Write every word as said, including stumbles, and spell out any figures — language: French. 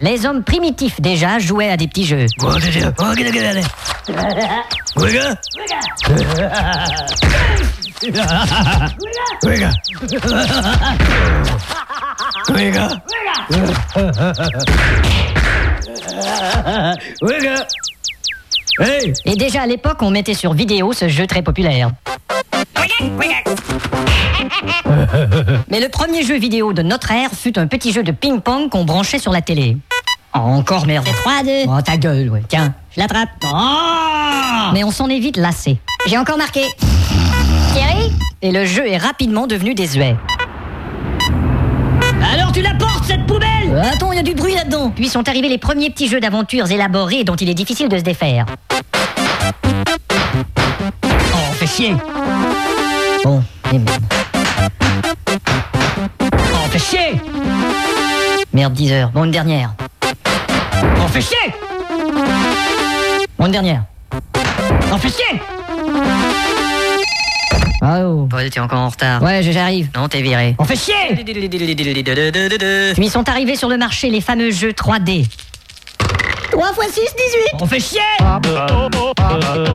Les hommes primitifs déjà jouaient à des petits jeux. Et déjà à l'époque, on mettait sur vidéo ce jeu très populaire. Mais le premier jeu vidéo de notre ère fut un petit jeu de ping-pong qu'on branchait sur la télé. Oh, encore merde. C'est trois, deux. Oh, ta gueule, ouais. Tiens, Je l'attrape. oh Mais on s'en est vite lassé. J'ai encore marqué. Thierry? Et le jeu est rapidement devenu désuet. Alors tu la portes, cette poubelle? Euh, attends, il y a du bruit là-dedans. Puis sont arrivés les premiers petits jeux d'aventures élaborés dont il est difficile de se défaire. Oh, fait chier. Bon, et merde. Oh, fait chier. Merde, dix heures. Bon, une dernière. Oh, fait chier. Bon, une dernière. Oh, fait chier. Ah oh. Paul, t'es encore en retard. Ouais, j'arrive. Non, t'es viré. On fait chier. Puis sont arrivés sur le marché les fameux jeux trois D. trois fois six, dix-huit. On fait chier.